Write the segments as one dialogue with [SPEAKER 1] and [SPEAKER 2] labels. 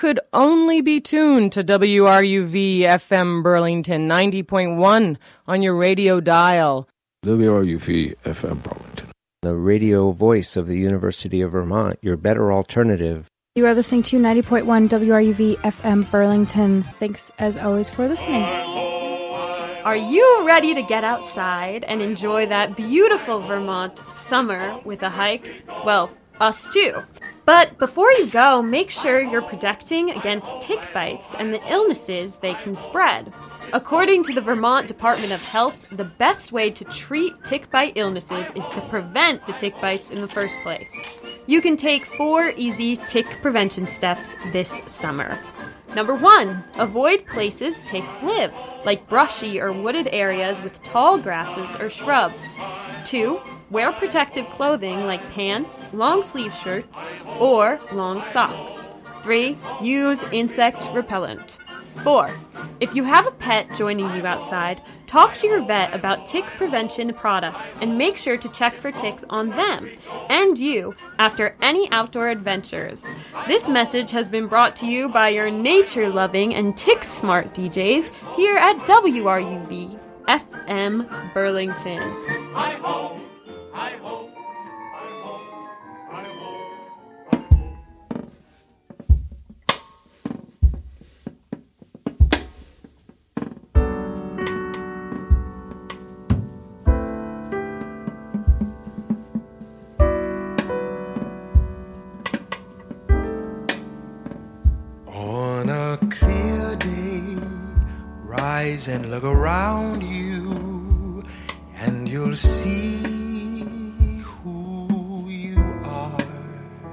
[SPEAKER 1] could only be tuned to WRUV FM Burlington 90.1 on your radio dial.
[SPEAKER 2] WRUV FM Burlington.
[SPEAKER 3] The radio voice of the University of Vermont, your better alternative.
[SPEAKER 4] You are listening to 90.1 WRUV FM Burlington. Thanks, as always, for listening.
[SPEAKER 5] Are you ready to get outside and enjoy that beautiful Vermont summer with a hike? Well, us too. But before you go, make sure you're protecting against tick bites and the illnesses they can spread. According to the Vermont Department of Health, the best way to treat tick bite illnesses is to prevent the tick bites in the first place. You can take 4 easy tick prevention steps this summer. Number 1, avoid places ticks live, like brushy or wooded areas with tall grasses or shrubs. 2, wear protective clothing like pants, long sleeve shirts, or long socks. 3, use insect repellent. 4, if you have a pet joining you outside, talk to your vet about tick prevention products and make sure to check for ticks on them and you after any outdoor adventures. This message has been brought to you by your nature-loving and tick-smart DJs here at WRUV FM Burlington. Hi-ho, hi-ho.
[SPEAKER 6] And look around you, and you'll see who you are.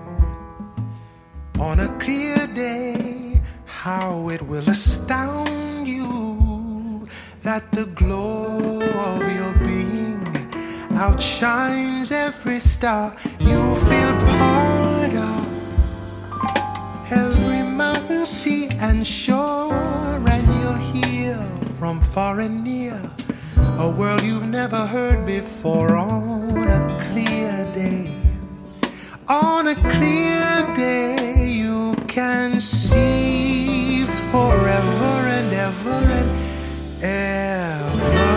[SPEAKER 6] On a clear day, how it will astound you that the glow of your being outshines every star. You feel part of every mountain, sea, and shore, and you'll hear from far and near a world you've never heard before. On a clear day, on a clear day, you can see forever and ever and ever.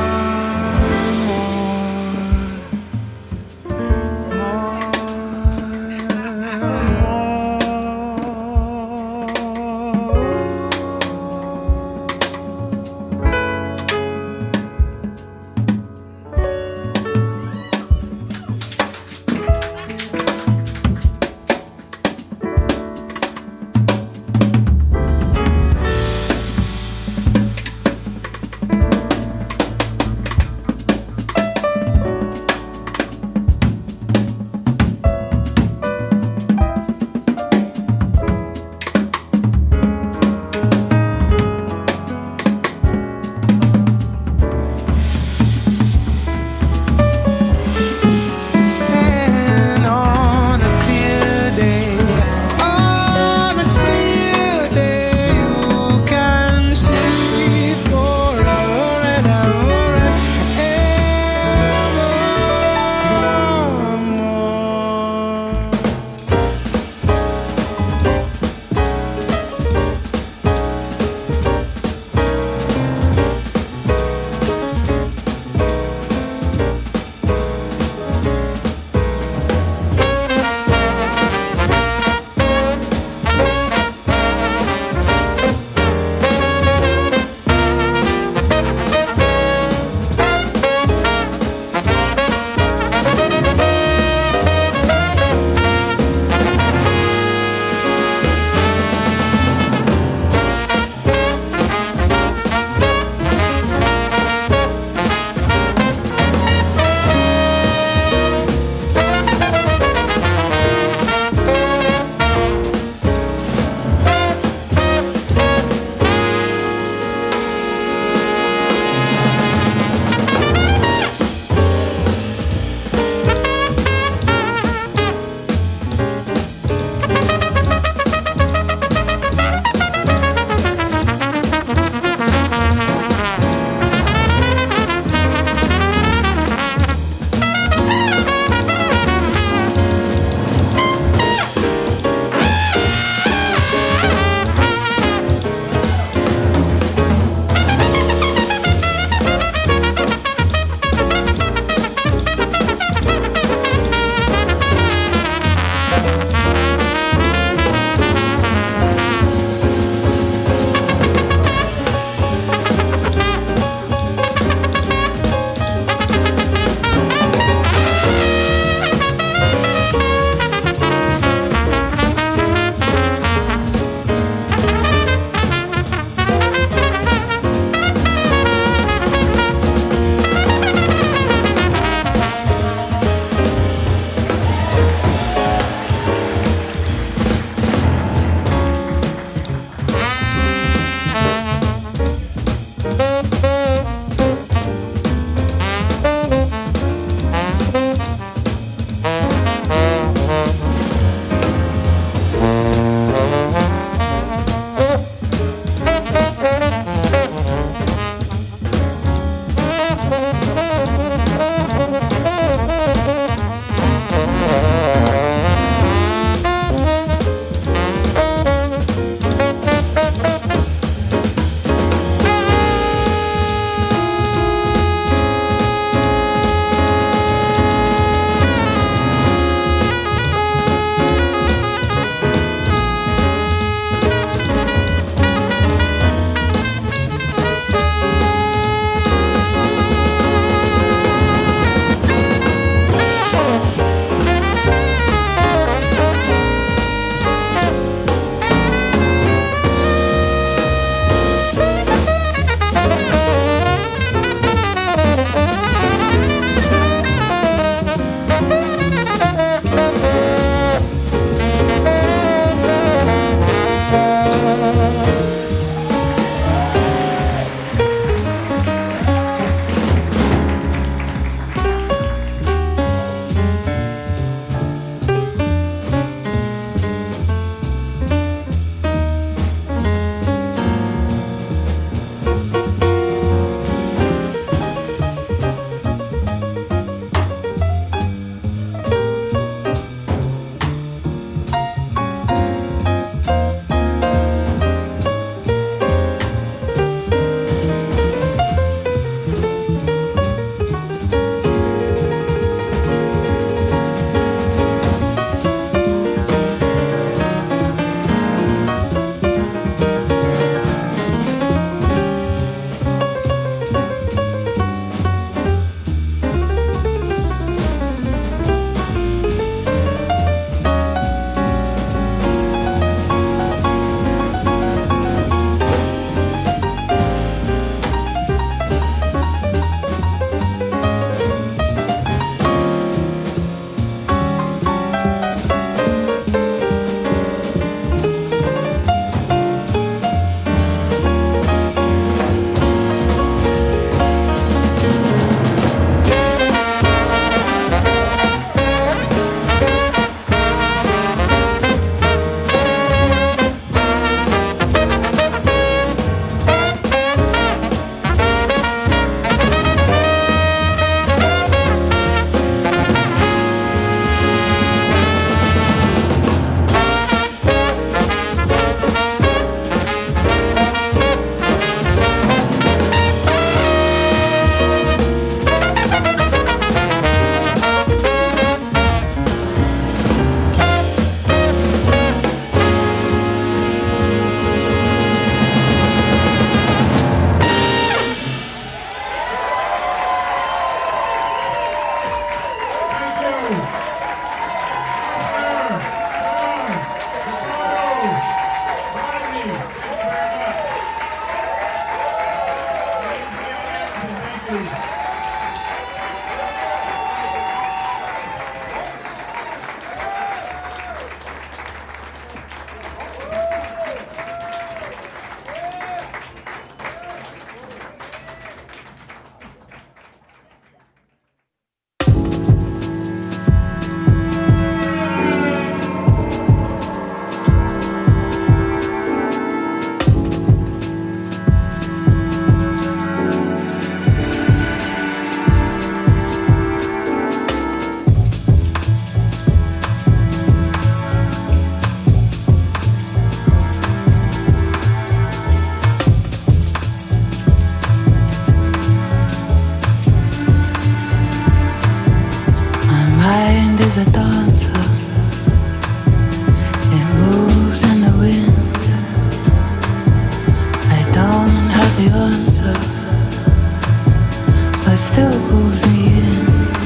[SPEAKER 7] still pulls me in.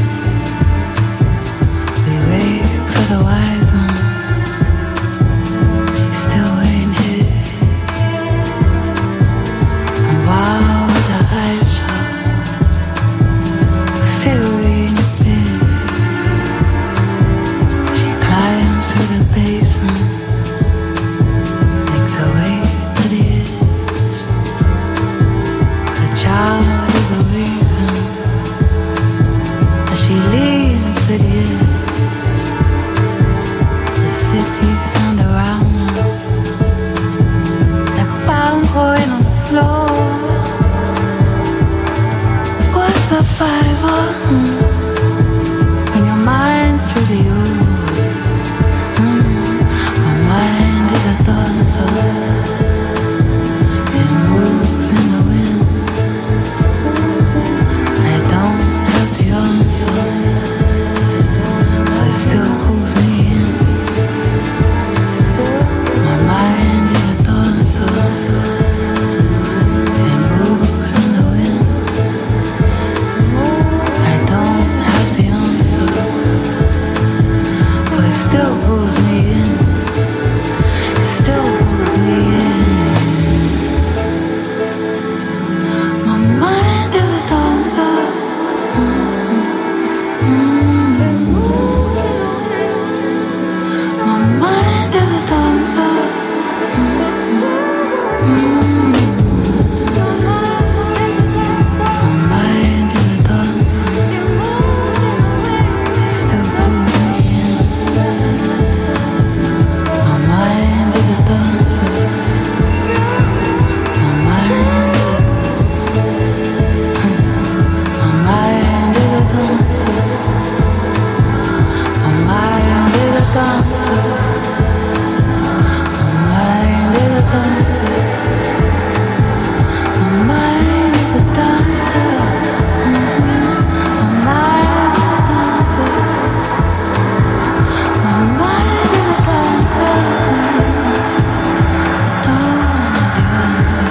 [SPEAKER 7] We wait for the wise one. She's still waiting here. And while the eyes shut, still in your bed. She climbs through the basement, makes her way to the edge. The child is awakened as she leans to the edge. The city's turned around her like a pound coin on the floor. What's a fiver when your mind's truly yours? My mind is a dancer, it moves in the wind. I don't have the answer, but it still pulls me in. My mind is a dancer, it moves in the wind. I don't have the answer, but it still pulls me in. It still pulls me in. My mind is a dancer. My mind is a dancer. My mind is a dancer. It still pulls me in. My mind is a dancer. My mind is a My mind is a dancer. My mind is a dancer. My mind is a dancer. My mind is a dancer. My mind is a dancer. My mind is a dancer. I don't have the answer.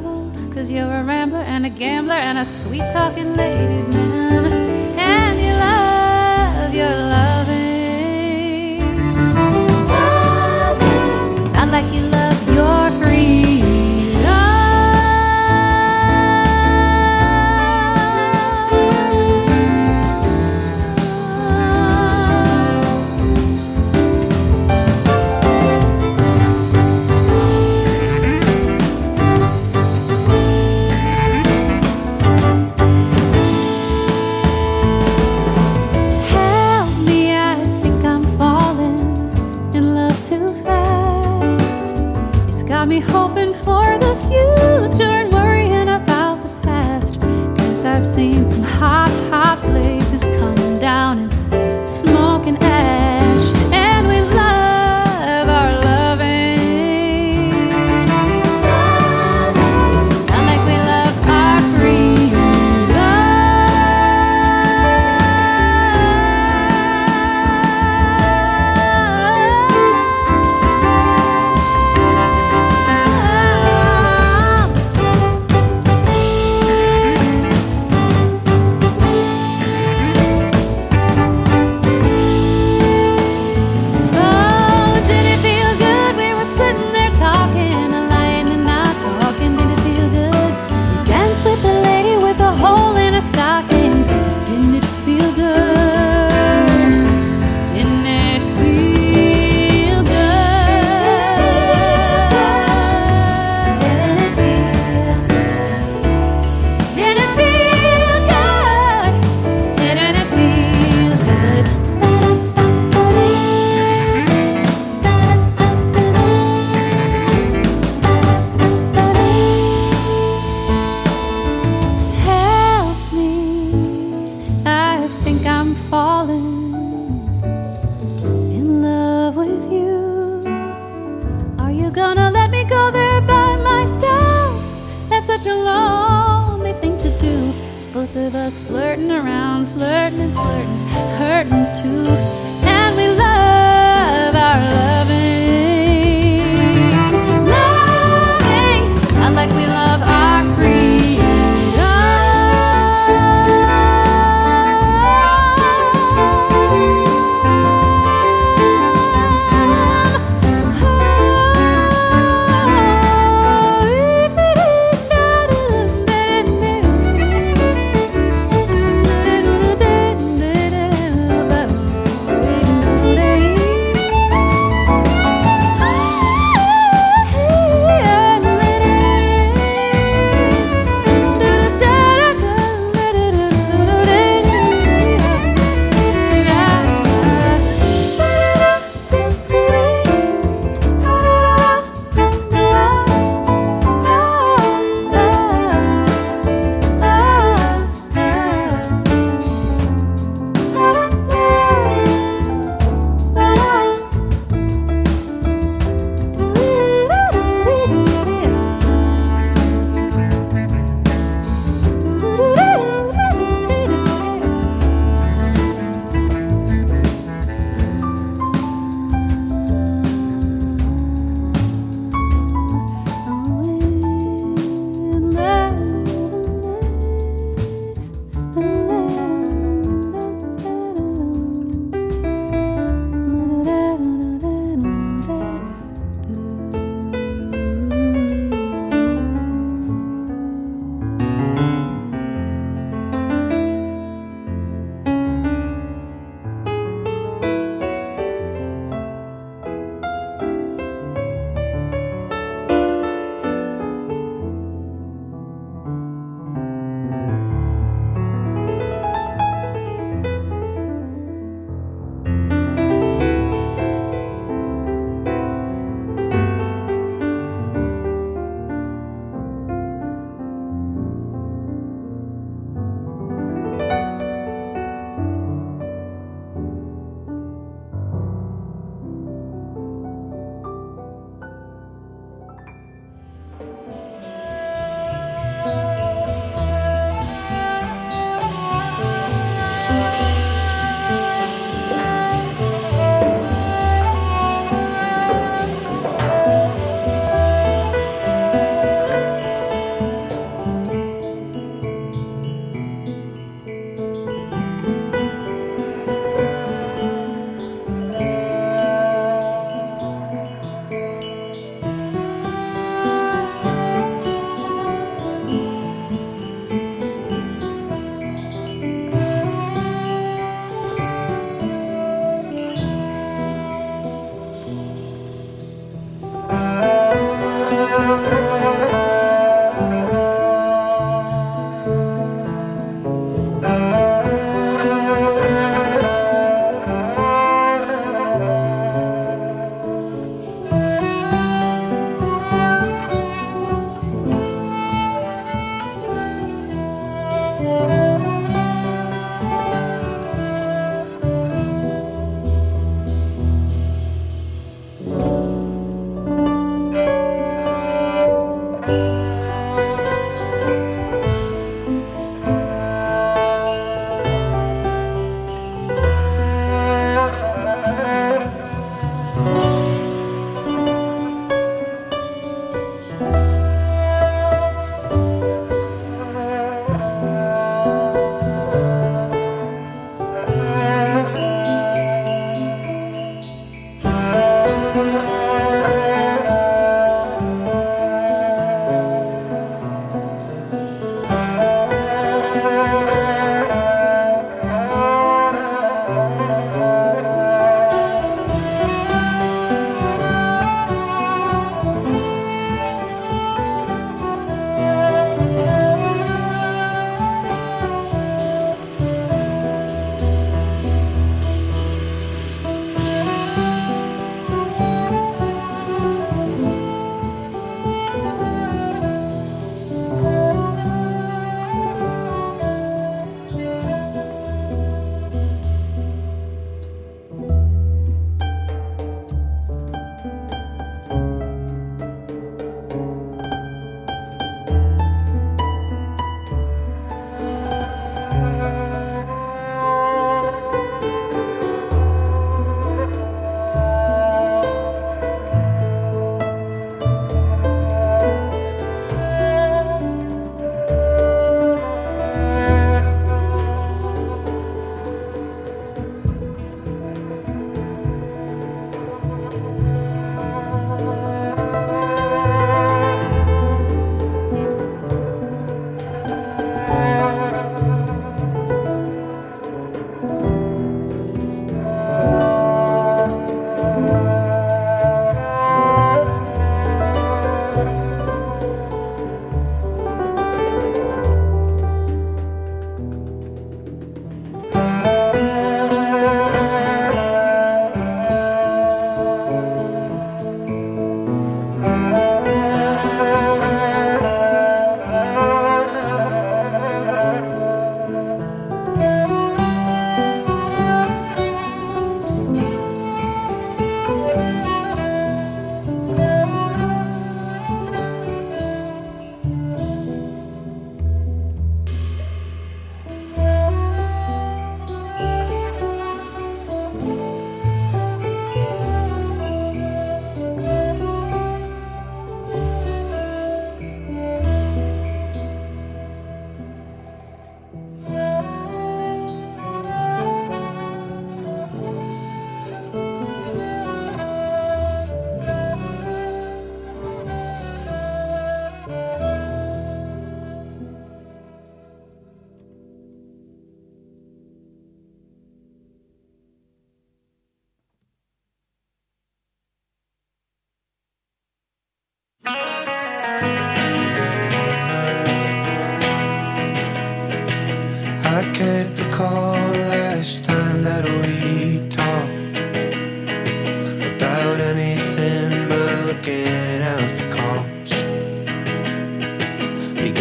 [SPEAKER 8] You're a rambler and a gambler and a sweet-talking ladies' man, and you love
[SPEAKER 7] your loving. Not like you love your freedom. Me hoping for the future and worrying about the past. 'Cause I've seen some hot, hot places come down in smoke and ash. And we love our loving. Not like we love our freedom. Flirting around, flirting and flirting, hurting too, and we love our loving, loving, not like we love our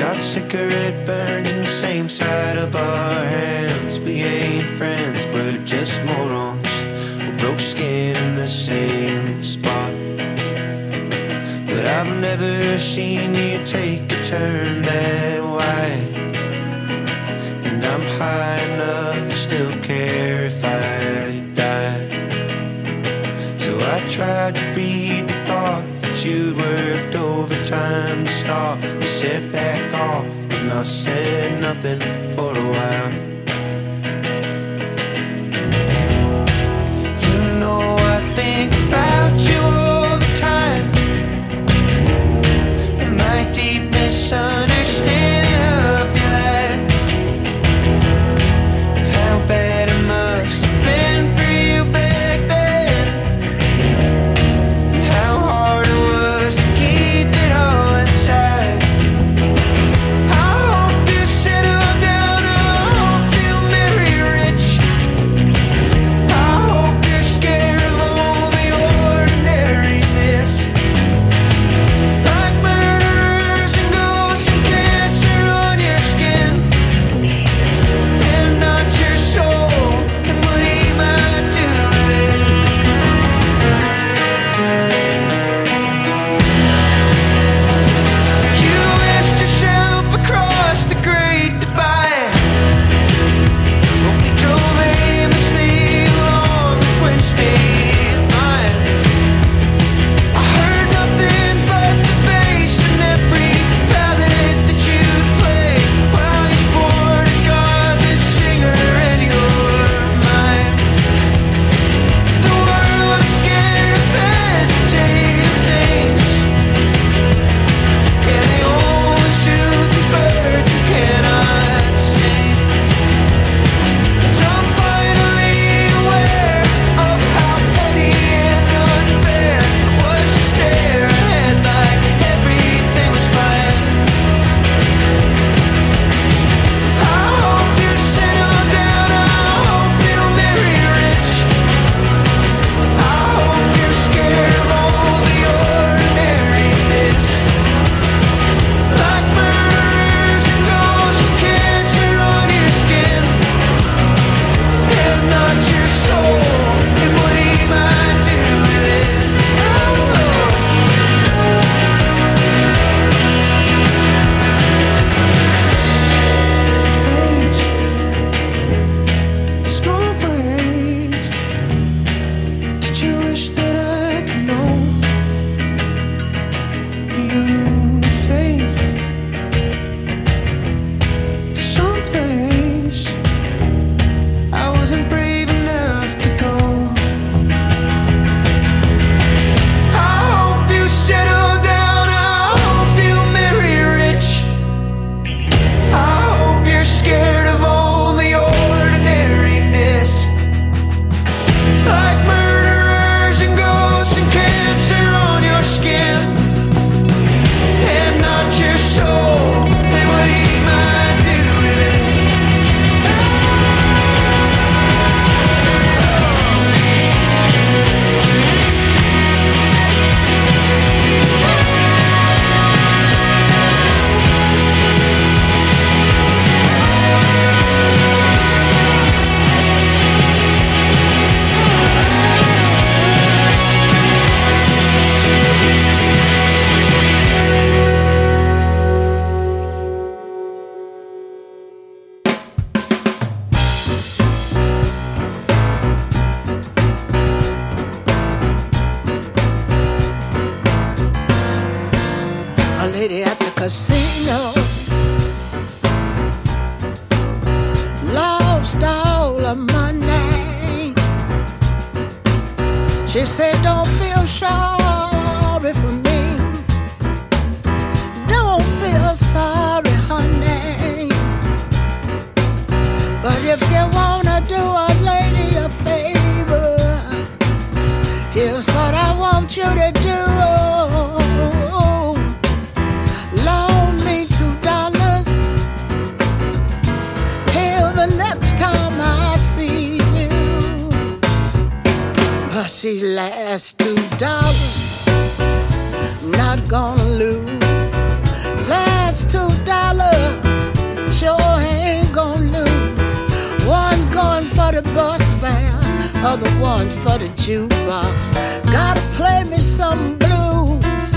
[SPEAKER 8] Got cigarette burns in the same side of our hands. We ain't friends, we're just morons. We broke skin in the same spot. But I've never seen you take a turn that wide. And I'm high enough to still care if I die. So I tried to read the thoughts that you'd worked overtime to stop. You said back off, and I said nothing for a while. You know I think about you all the time, and my deep misunderstanding of your life, and how bad it must have been for you back then, and how hard it was to keep it all inside. I hope you settle down, I hope you marry rich. I hope you're scared of all the ordinariness, like murderers and ghosts and cancer on your skin, and not your soul, and what he might do with it. You wished yourself across the great divide. But we drove aimlessly along the Twin State Line. I heard nothing but the bass in every ballad that you'd play, while you swore to God this singer and your mind. The world is scared of hesitating things. Yeah, they always shoot the birds who cannot sing. And I'm finally aware of how petty and unfair it was to stare ahead like everything was fine. I hope you settle down, I hope you marry rich. I hope you're scared of all the ordinariness, like murderers and ghosts and cancer on your skin, and not your soul, and what he might do with it. Small ways, did you wish that I could know you fade to someplace I wasn't brave enough to go? I hope you settle down, I hope you marry rich. I hope you're scared of all the ordinariness, like murderers and ghosts and cancer on your skin, and not your soul, and what he might do with it.
[SPEAKER 9] A lady at the casino lost all her money. She said, don't feel sorry for me. Don't feel sorry, honey. But if you wanna do a lady a favor, here's what I want you to do. Loan me $2 till the next time I see you. But these last $2, not gonna lose. Last $2 other ones for the jukebox. Gotta play me some blues.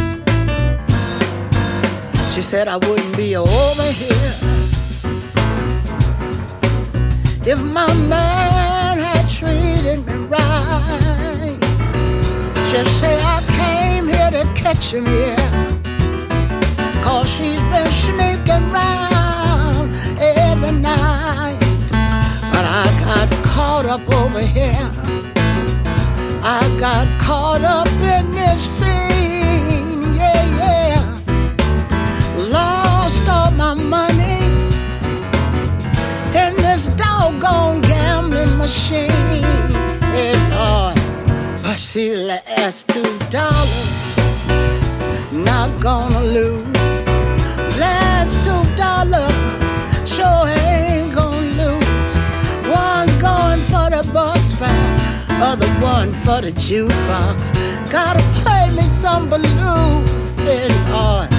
[SPEAKER 9] She said I wouldn't be over here if my man had treated me right. She said I came here to catch him here, 'cause she's been sneaking round every night. But I got caught up over here. I got caught up in this scene, yeah, yeah. Lost all my money in this doggone gambling machine, yeah, Lord. But see, the last $2, not gonna lose. Last $2, sure ain't gonna lose. One's going for the bus fare, other one for the jukebox. Gotta play me some blues, yeah, Lord.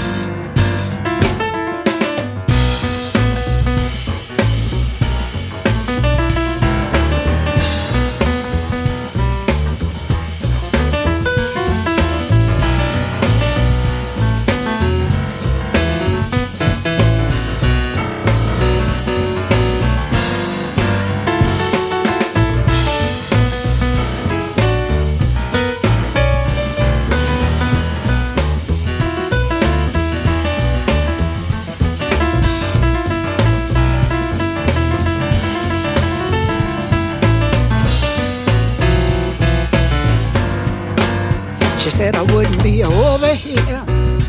[SPEAKER 9] She said I wouldn't be over here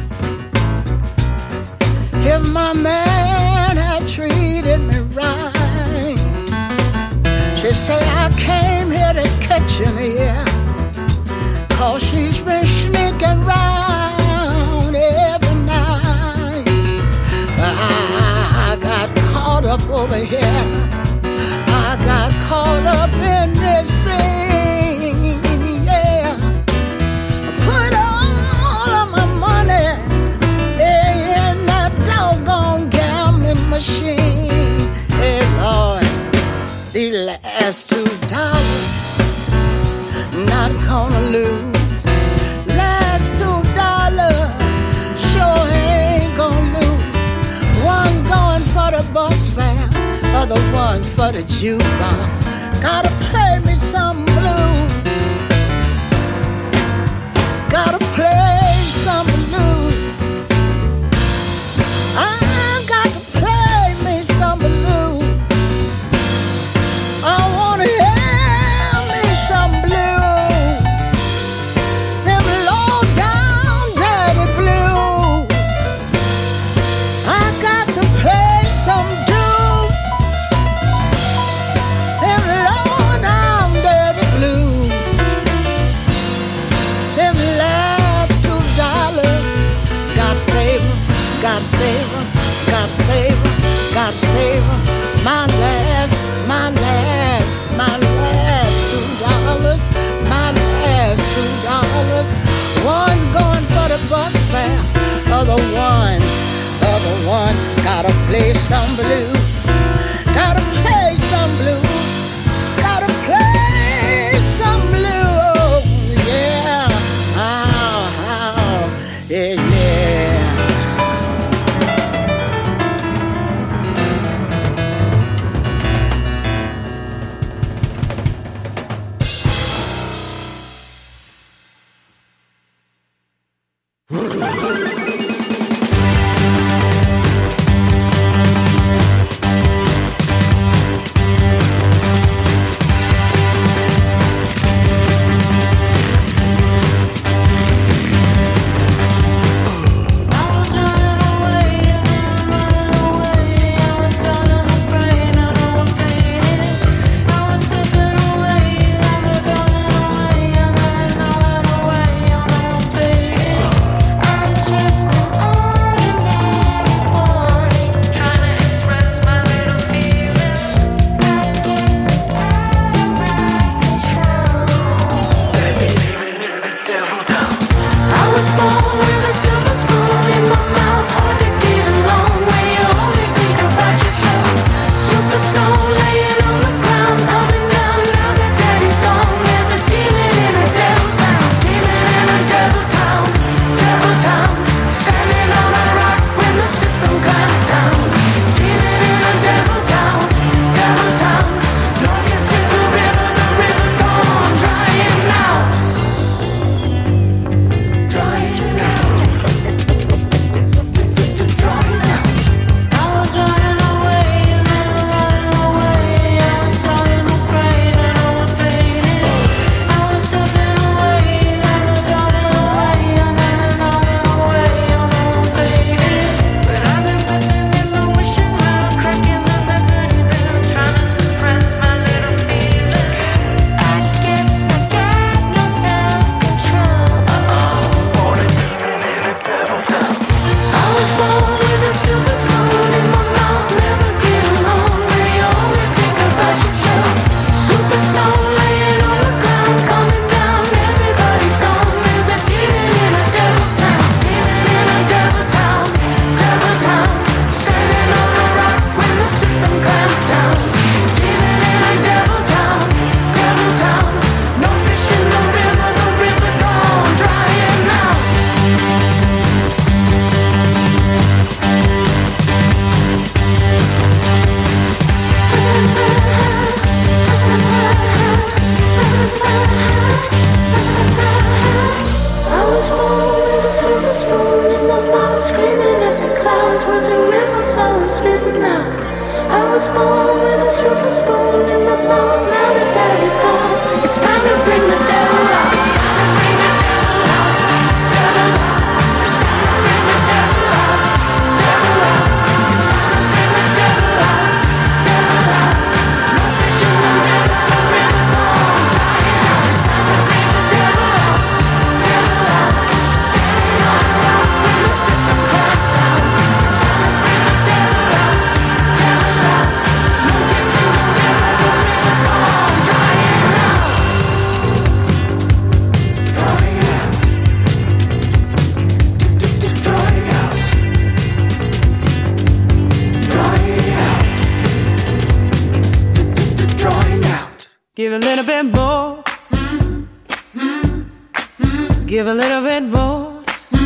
[SPEAKER 9] if my man had treated me right. She said I came here to catch him here, 'cause she's been sneaking round every night. But I got caught up over here. I got caught up in this scene, yeah. Put all of my money in that doggone gambling machine. Hey, Lord, these last $2, not gonna lose. Last $2, sure ain't gonna lose. One going for the bus fare, other one for the jukebox. Gotta play me some blues. Gotta play some blues. I got to play me some blues. I wanna hear me some blues. Them low down dirty blues. I got to play some dues. Them low down dirty blues. Them last $2, gotta save 'em, gotta save 'em, gotta save 'em, gotta save 'em. My last $2, my last $2. One's going for the bus fare, other one, gotta play some blues, gotta play some blues, gotta play some blues, yeah, yeah, yeah.
[SPEAKER 10] spitting out. I was born with a silver spoon in my mouth. Now the daddy's gone. It's time to bring the devil out. It's time to bring the devil out. Devil out. It's time to bring the devil out. Devil out. It's time to bring the devil out. Devil out. No fish in the river, the bone dying out. It's time to bring the devil out. Devil out. Standing on a rock when the system cracked down. It's time to bring the devil out. Devil out. No fish in the river, the bone dying out. Drawing out. Drawing out. Drawing out. Drawing out.
[SPEAKER 11] Give a little bit more. Give a little bit more.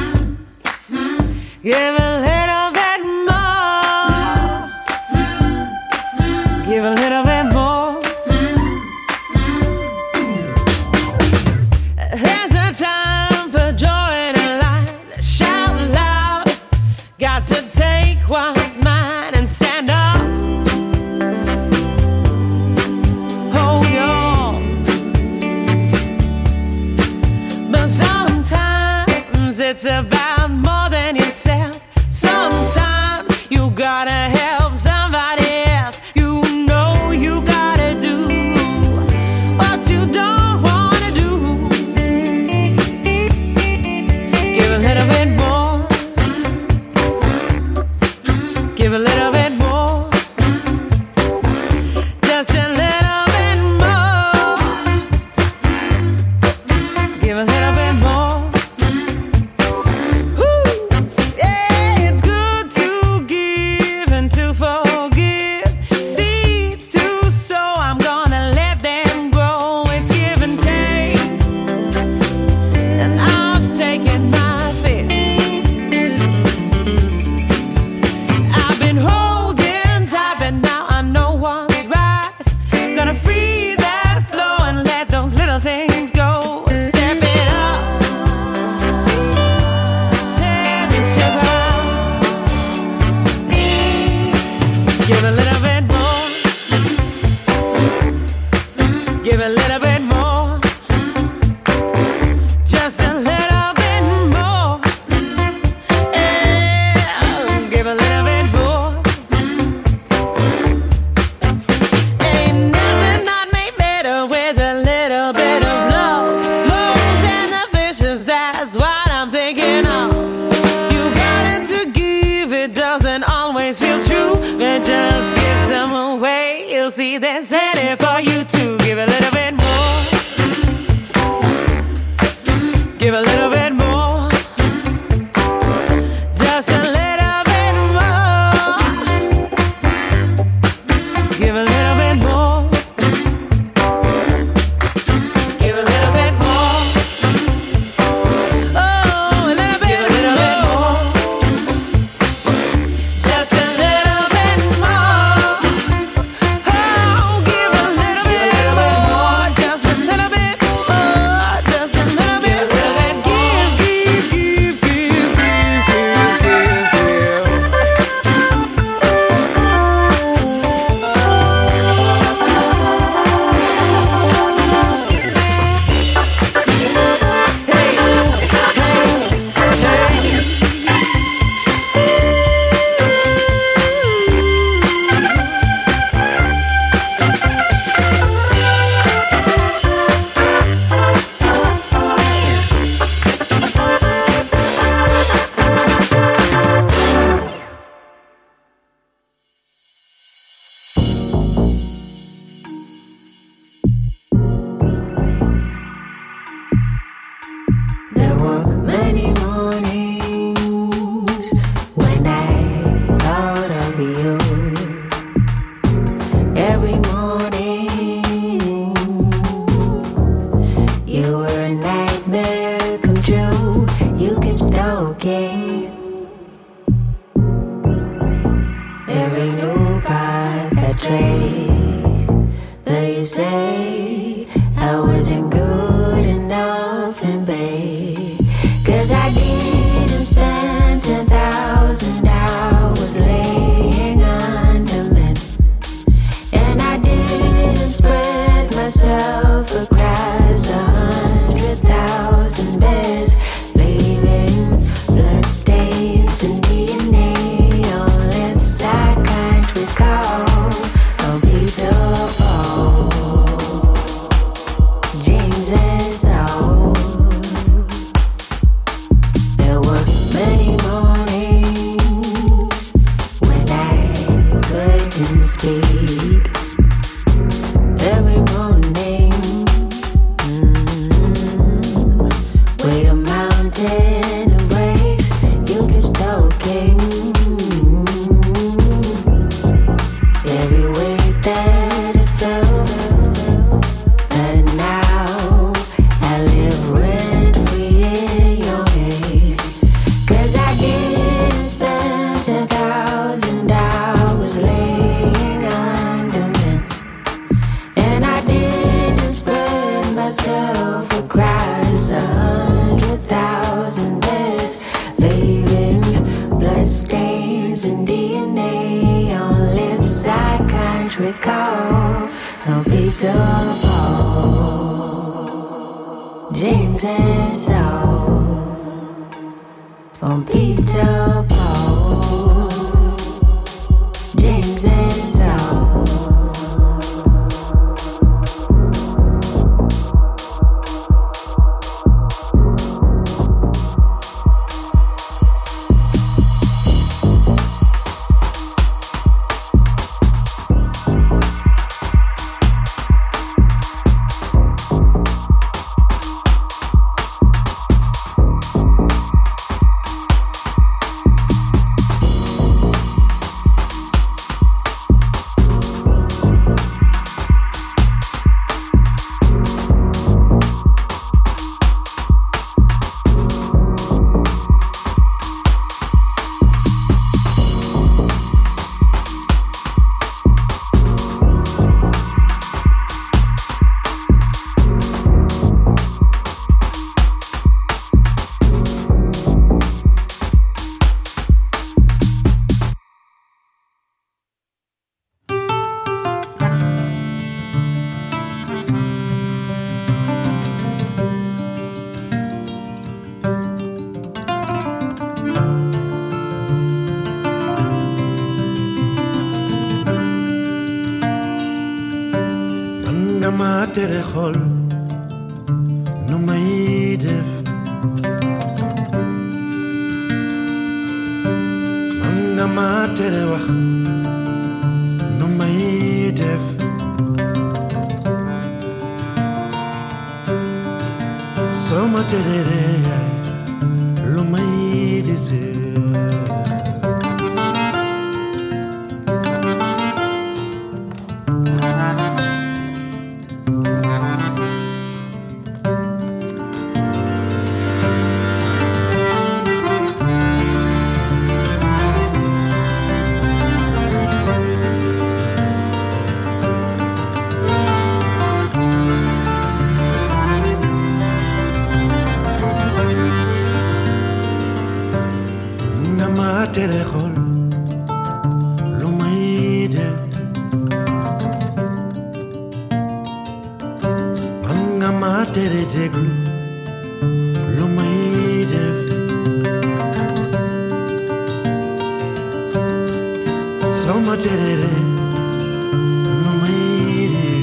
[SPEAKER 11] Give a little bit more. Give a little bit more. There's a time for joy and a light. Shout loud. Got to take what's mine and stand up. Hold on. But sometimes it's about more than yourself. Sometimes you gotta help somebody else. You know you gotta do what you don't wanna do. Give a little bit more. Give a little bit more. Just a little bit more. Give a little bit more. Woo! Yeah, it's good to give and to forgive. Seeds to sow, I'm gonna let them grow. It's give and take, and I've taken my fill. I've been holding tight, but now I know what's right. Gonna free that flow and let those little things go. Step it up, tear this ship out. Give a little bit more. Give a little bit more. Just a little bit more. Yeah, give a little bit more. Ain't nothing not made better with a little bit of love. Loaves and the fishes, that's what I'm thinking of. You got it to give, it doesn't always feel true, but just give some away. You'll see there's plenty for you too. Give a little bit more. Give a little bit more. Just a little bit more. Give a little bit more. Give a little bit more. Oh, a little bit more. Just a little bit more. Oh, give a little bit more. Just a little bit more. Just a little bit. Give, give, give, give, give, give, give, give.
[SPEAKER 10] There were many mornings when I thought of you. Every morning, you were a nightmare come true. You kept stalking every new path I trade. Though you say I wasn't good enough, and babe, 'cause I didn't spend 10,000 hours laying can speak every morning. Wait a mountain embrace, you keep stoking every way that it felt. And now I live rent-free in your head. 'Cause I didn't spend 10,000 hours laying under men, and I didn't spread myself across 100,000 days, leaving bloodstains and DNA on lips I can't recall. No Peter Paul, James and Saul. On Peter Paul, James and Saul.
[SPEAKER 12] tere xol nu may def man nga ma tere wax nu may def soo ma tere reey lu may desee tere xol lu may def man nga ma tere déglu lu may def soo ma tere re lu may def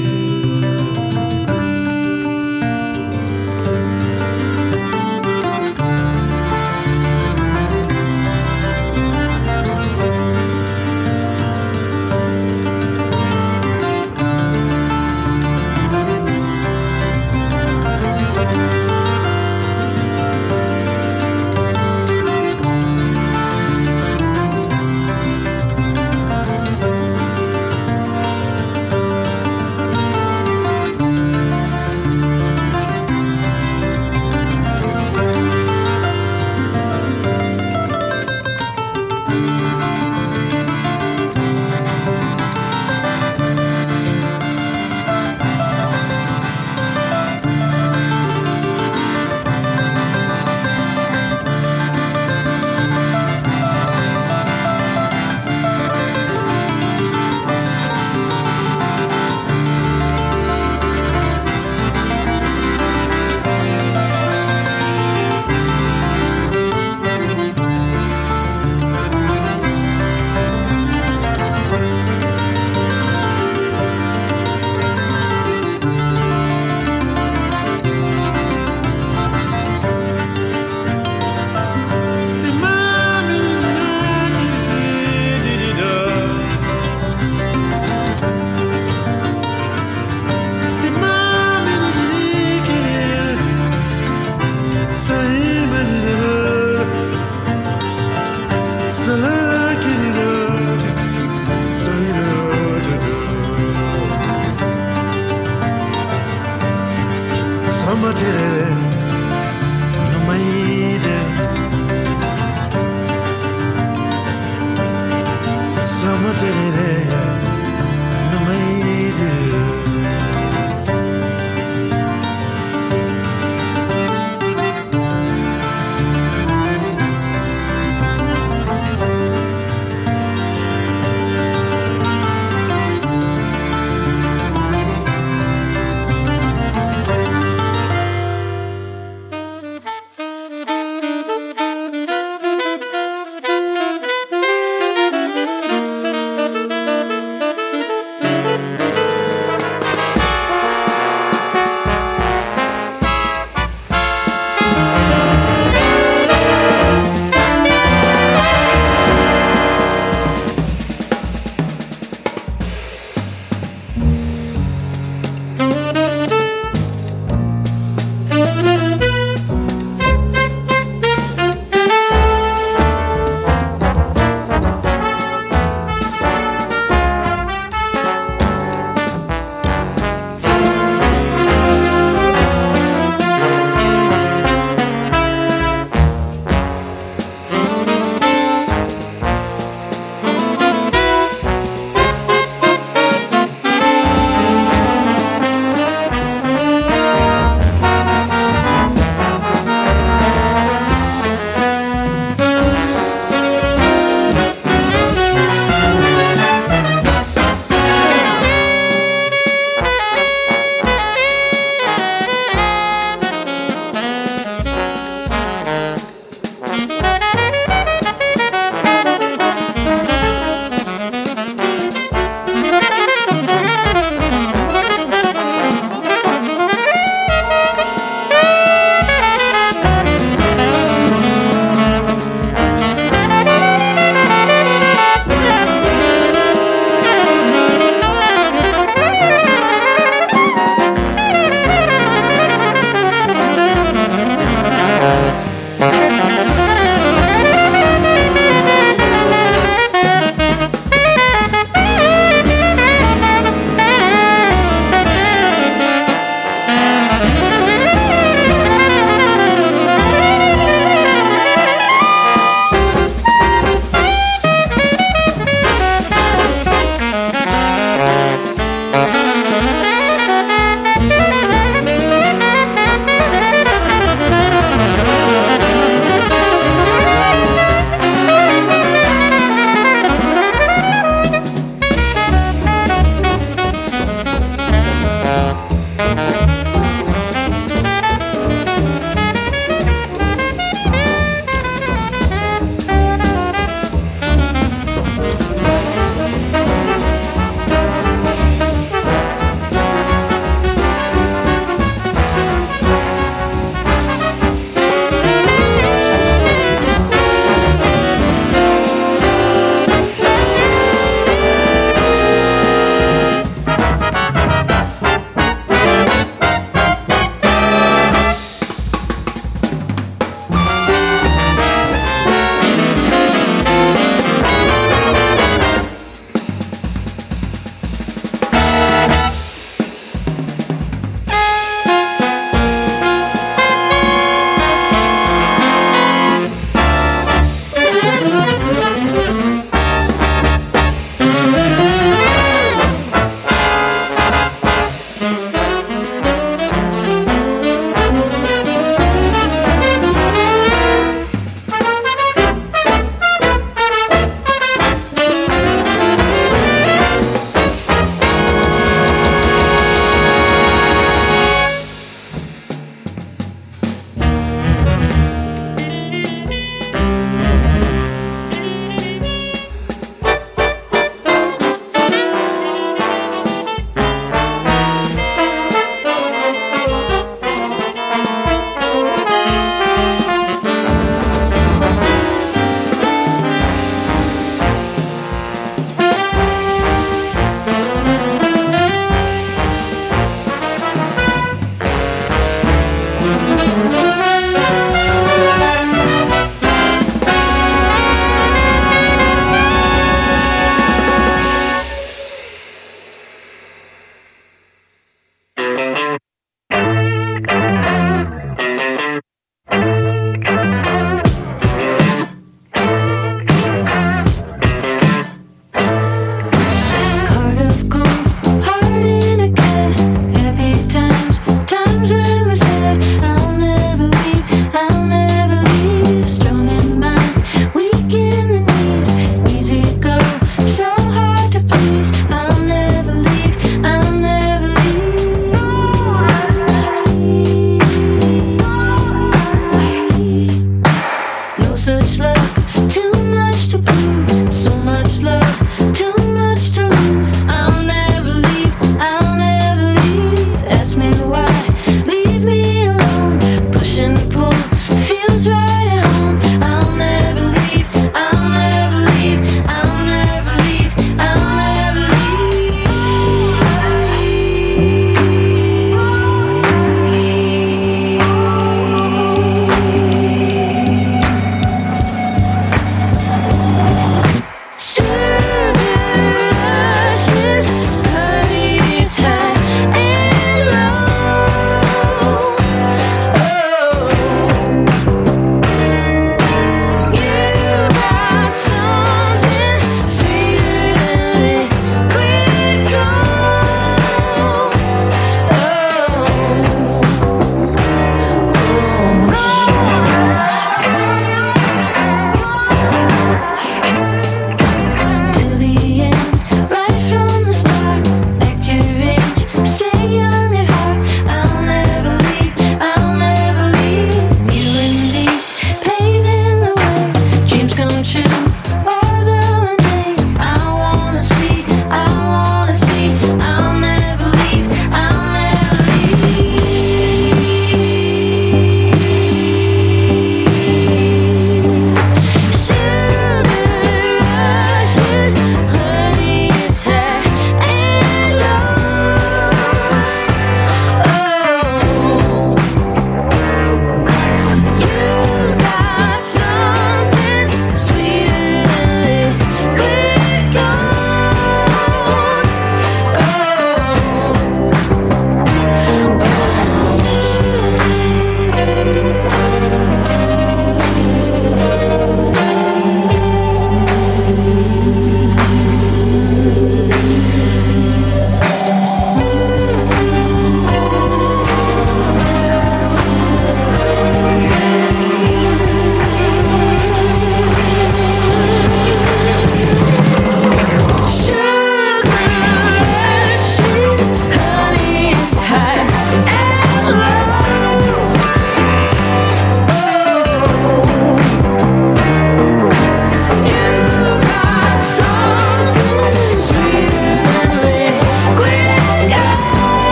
[SPEAKER 12] Jere